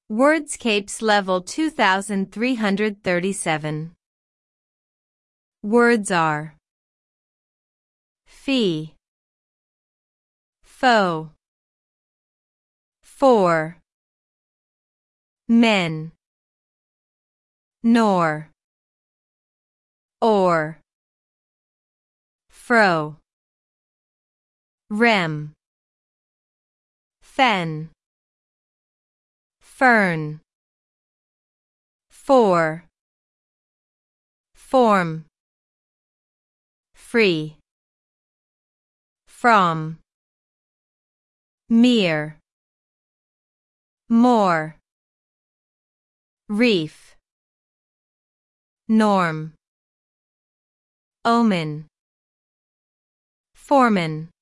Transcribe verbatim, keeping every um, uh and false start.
Wordscapes level two thousand three hundred thirty-seven. Words are fee, foe, for, men, nor, or, fro, rem, fen, fern, for, form, free, from, mere, more, reef, norm, omen, foreman.